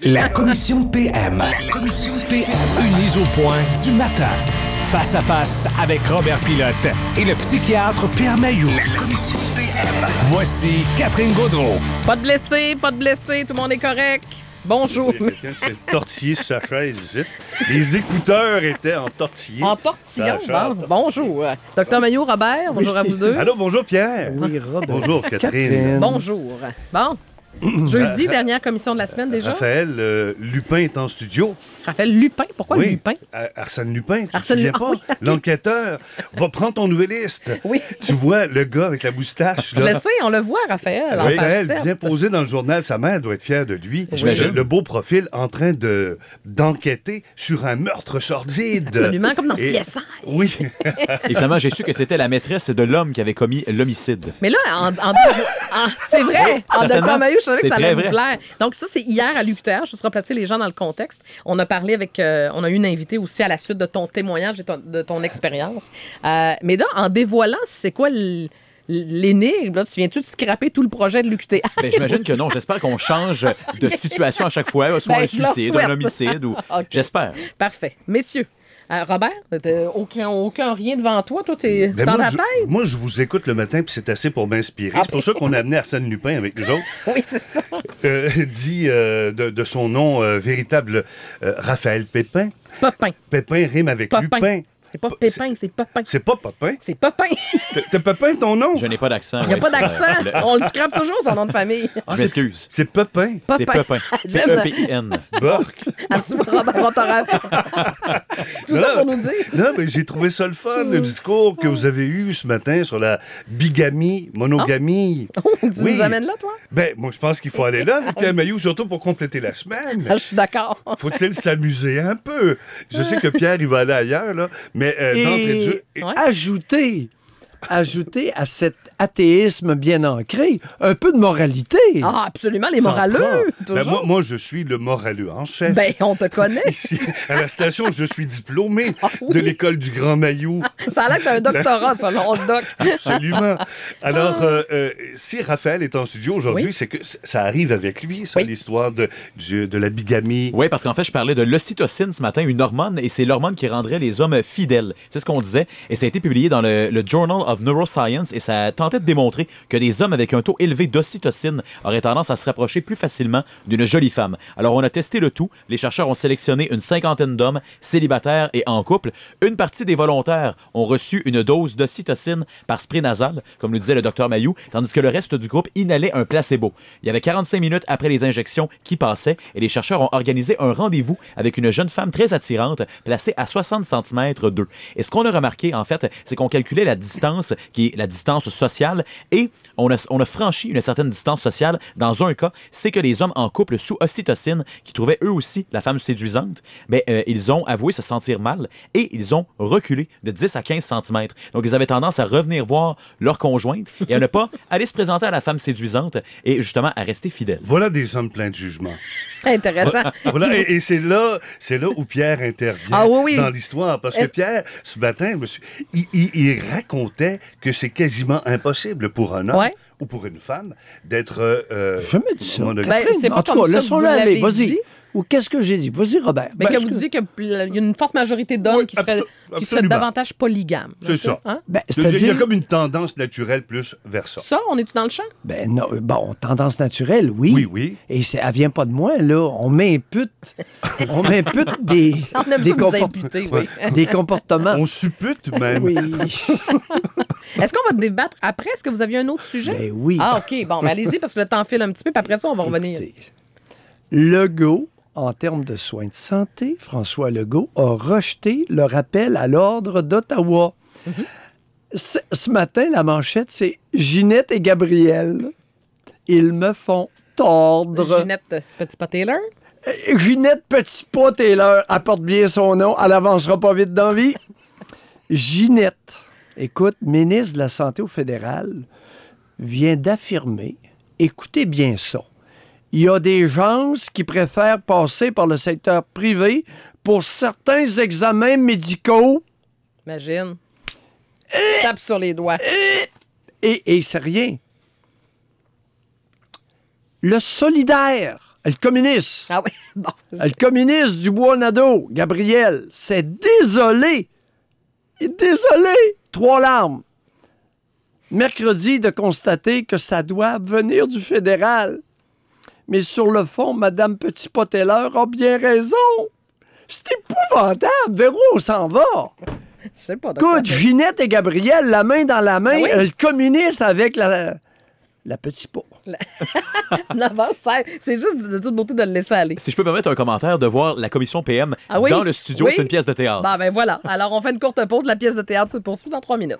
La commission PM. La commission PM. Une mise au point du matin. Face à face avec Robert Pilote et le psychiatre Pierre Mailloux. La commission PM. Voici Catherine Gaudreau. Pas de blessés, tout le monde est correct. Bonjour. Il y a quelqu'un qui s'est tortillé sur sa chaise ici. Les écouteurs étaient en tortillé. En tortillon, bon. Bonjour. Docteur Mailloux, Robert, bonjour à vous deux. Allô, bonjour Pierre. Oui, Robert. Bonjour Catherine. Bonjour. Bon. Jeudi, dernière commission de la semaine déjà. Raphaël Lupin est en studio. Raphaël Lupin, pourquoi Oui. Lupin? Arsène Lupin, tu te Arsène souviens Lupin, pas? oui, ok. L'enquêteur va prendre ton nouvelliste. Oui. Tu vois le gars avec la moustache. Je le sais, on le voit, Raphaël. En page Raphaël, 7. bien posé dans le journal, sa mère doit être fière de lui. J'imagine. Le beau profil en train d'enquêter sur un meurtre sordide. Absolument, comme dans Et- CSI. Oui. Et finalement, j'ai su que c'était la maîtresse de l'homme qui avait commis l'homicide. Mais là, c'est vrai. En certainement. Docteur Mailloux, je savais que C'est ça très allait vous vrai. plaire. Donc ça, c'est hier à l'UQTR. Je vais replacer les gens dans le contexte. On a parlé avec... on a eu une invitée aussi à la suite de ton témoignage, de ton expérience. Mais là, en dévoilant, c'est quoi l'énigme? Là, tu viens-tu de scraper tout le projet de l'UQTR? Ben, j'imagine que non. J'espère qu'on change de situation à chaque fois, soit Ben, un je leur suicide, souhaite. un homicide. Ou... OK. J'espère. Parfait. Messieurs, Robert, t'as aucun rien devant toi. Toi, t'es Ben, dans moi, ta je, tête? moi, je vous écoute le matin, puis c'est assez pour m'inspirer. Ah, C'est pour ça qu'on a amené Arsène Lupin avec nous autres. Oui, c'est ça. Dit de son nom véritable Raphaël Pépin. Popin. Pépin rime avec Popin. Lupin. C'est pas Pépin, c'est Popin. C'est pas Popin. C'est Popin. T'as Pépin ton nom? Je n'ai pas d'accent. Il n'y a ouais, pas sur, d'accent. le- On le scrape toujours, son nom de famille. Je m'excuse. C'est Pépin. C'est Popin. Pepin. C'est J'aime. E-P-I-N. Bork. Ah, tu vois, Robert, on t'aura- Tout ça pour nous dire. Non, mais j'ai trouvé ça le fun, le discours que vous avez eu ce matin sur la bigamie, monogamie. Tu Oui. nous amènes là, toi? Ben, moi, je pense qu'il faut aller là avec Pierre Mailloux, surtout pour compléter la semaine. Ah, je suis d'accord. Faut-il s'amuser un peu? Je sais que Pierre, il va aller ailleurs, là, mais d'entrée de jeu... Ouais. Ajouter à cet athéisme bien ancré un peu de moralité. Ah, absolument, les ça en moraleux. prend. Ben, Toujours. moi, je suis le moraleux en chef. Ben, on te connaît. Ici, à la station, je suis diplômé oui? de l'école du Grand Mailloux. Ça a l'air que t'as un doctorat, selon le doc. Absolument. Alors, si Raphaël est en studio aujourd'hui, Oui. c'est que ça arrive avec lui, ça, Oui. l'histoire de la bigamie. Oui, parce qu'en fait, je parlais de l'ocytocine ce matin, une hormone, et c'est l'hormone qui rendrait les hommes fidèles. C'est ce qu'on disait. Et ça a été publié dans le Journal of Neuroscience, et ça tentait de démontrer que des hommes avec un taux élevé d'ocytocine auraient tendance à se rapprocher plus facilement d'une jolie femme. Alors, on a testé le tout. Les chercheurs ont sélectionné une cinquantaine d'hommes célibataires et en couple. Une partie des volontaires ont reçu une dose d'ocytocine par spray nasal, comme le disait le docteur Mailloux, tandis que le reste du groupe inhalait un placebo. Il y avait 45 minutes après les injections qui passaient, et les chercheurs ont organisé un rendez-vous avec une jeune femme très attirante, placée à 60 cm d'eux. Et ce qu'on a remarqué, en fait, c'est qu'on calculait la distance, qui est la distance sociale, et on a franchi une certaine distance sociale. Dans un cas, c'est que les hommes en couple sous ocytocine, qui trouvaient eux aussi la femme séduisante, ils ont avoué se sentir mal, et ils ont reculé de 10 à 15 cm. Donc, ils avaient tendance à revenir voir leur conjointe et à ne pas aller se présenter à la femme séduisante et justement à rester fidèle. Voilà des hommes pleins de jugement. Intéressant. Voilà, et c'est là où Pierre intervient Ah oui, oui. dans l'histoire. Parce que Pierre, ce matin, il racontait que c'est quasiment impossible pour un homme Ouais. ou pour une femme d'être Jamais dit ça. monogame. Ben, c'est pas en tout comme cas, ça que laissons-le vous aller. l'avez Vas-y. dit. Ou qu'est-ce que j'ai dit? Vas-y, Robert. Mais Ben, que ce vous dites qu'il y a une forte majorité d'hommes Oui, qui seraient absolument. davantage polygames. C'est ça. Hein? Ben, Il y a c'est-à-dire... comme une tendance naturelle plus vers ça. Ça, on est-tu dans le champ? Ben non, bon, tendance naturelle, oui. Oui, oui. Et elle vient pas de moi, là. On m'impute des, On aime des, ça vous compor- imputer, oui. des comportements. On suppute même. Oui. Est-ce qu'on va débattre après? Est-ce que vous aviez un autre sujet? Ben oui. Ah, OK. Bon, ben allez-y, parce que le temps file un petit peu, puis après ça, on va revenir. Écoutez, Legault, en termes de soins de santé, François Legault a rejeté le rappel à l'ordre d'Ottawa. Ce matin, la manchette, c'est Ginette et Gabriel. Ils me font tordre. Ginette Petit-Pas-Taylor? Ginette Petit-Pas Taylor apporte bien son nom. Elle avancera pas vite dans la vie. Ginette, écoute, ministre de la Santé au fédéral, vient d'affirmer, écoutez bien ça, il y a des gens qui préfèrent passer par le secteur privé pour certains examens médicaux. Imagine. Tape sur les doigts. Et c'est rien. Le solidaire, Le communiste. Ah oui, bon. Le communiste du Bois-Nadeau, Gabriel, s'est désolé. Il est désolé. 3 larmes. Mercredi, de constater que ça doit venir du fédéral. Mais sur le fond, Mme Petit-Poteller a bien raison. C'est épouvantable. Véro, on s'en va. Je sais pas. Docteur. Écoute, Ginette et Gabriel, la main dans la main, Ah oui? le communiste avec la petite peau. Non, c'est juste de toute beauté de le laisser aller. Si je peux me permettre un commentaire, de voir la commission PM Ah oui? dans le studio, Oui? c'est une pièce de théâtre. Ben voilà. Alors, on fait une courte pause. La pièce de théâtre se poursuit dans 3 minutes.